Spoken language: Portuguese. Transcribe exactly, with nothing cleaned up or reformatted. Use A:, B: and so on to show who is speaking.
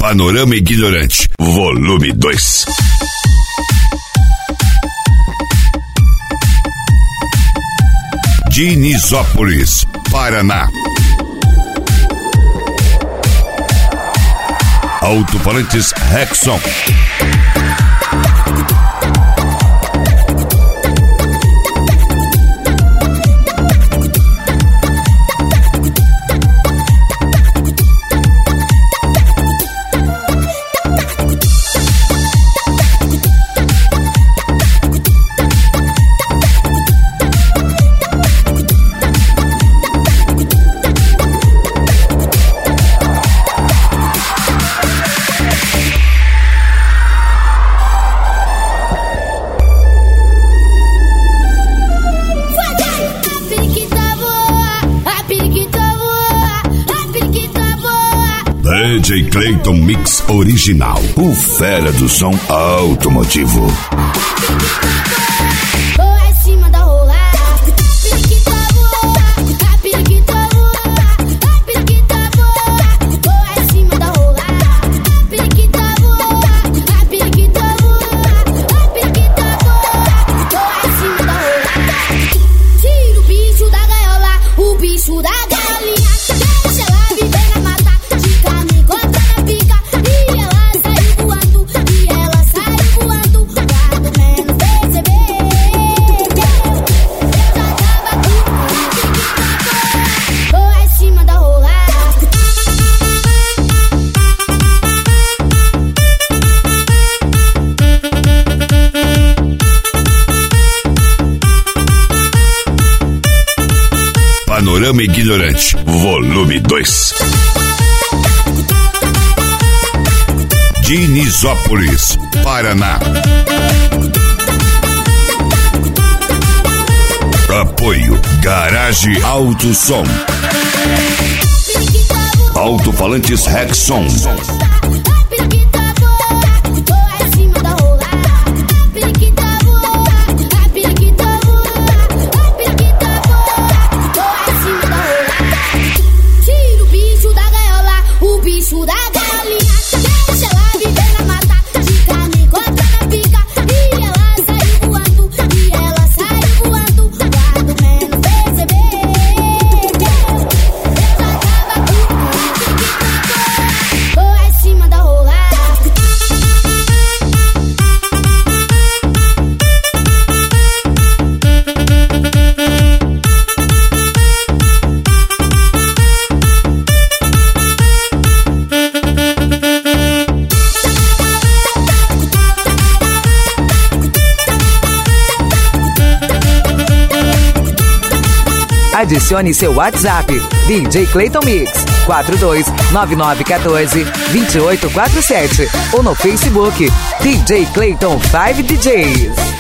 A: Panorama Ignorante, volume dois. Dinisópolis, Paraná. Alto-falantes Rexon. D J Clayton Mix Original, o fera do som automotivo. Panorama Ignorante, volume dois. Dinisópolis, Paraná. Apoio Garage Alto Som. Alto-falantes Rexon.
B: Adicione seu WhatsApp, D J Clayton Mix, quatro dois nove nove um quatro, dois oito quatro sete, ou no Facebook, D J Clayton cinco D Js.